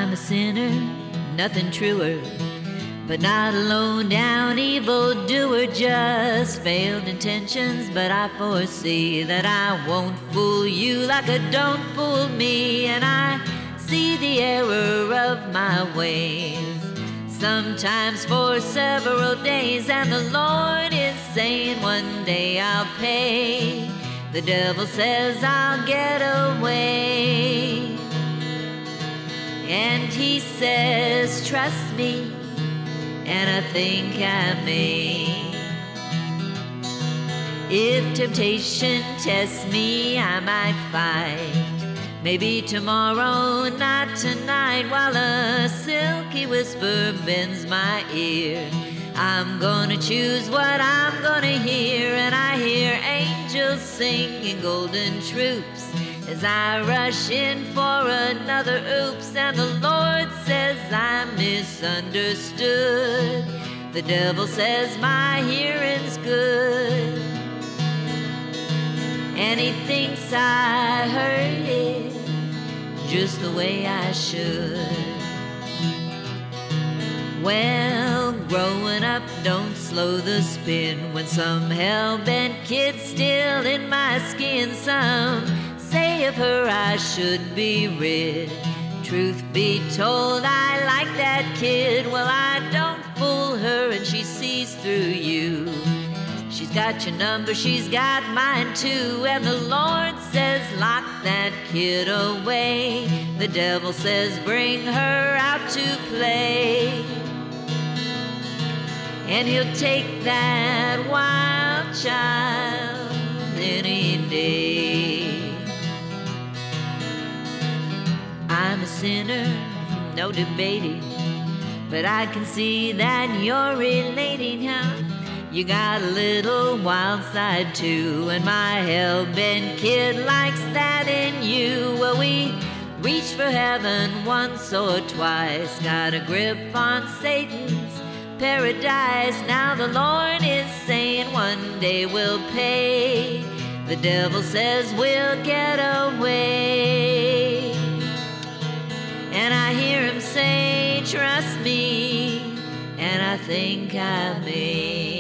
I'm a sinner, nothing truer, but not a low-down evildoer, just failed intentions. But I foresee that I won't fool you like I don't fool me, and I see the error of my ways, sometimes for several days, and the Lord is saying one day I'll pay. The devil says I'll get away, and he says trust me, and I think I may. If temptation tests me, I might fight. Maybe tomorrow, not tonight, while a silky whisper bends my ear. I'm gonna choose what I'm gonna hear, and I hear angels singing golden troops as I rush in for another oops, and the Lord says I'm misunderstood. The devil says my hearing's good, and he thinks I heard it just the way I should. Well, growing up don't slow the spin when some hell-bent kid's still in my skin. Some say of her I should be rid. Truth be told, I like that kid. Well, I don't fool her and she sees through you. She's got your number, she's got mine too, and the Lord says lock that kid away. The devil says bring her out to play, and he'll take that wild child any day. I'm a sinner, no debating, but I can see that you're relating, huh? You got a little wild side too, and my hell-bent kid likes that in you. Well, we reached for heaven once or twice, got a grip on Satan's paradise. Now the Lord is saying one day we'll pay. The devil says we'll get away, and I hear him say trust me, and I think I may.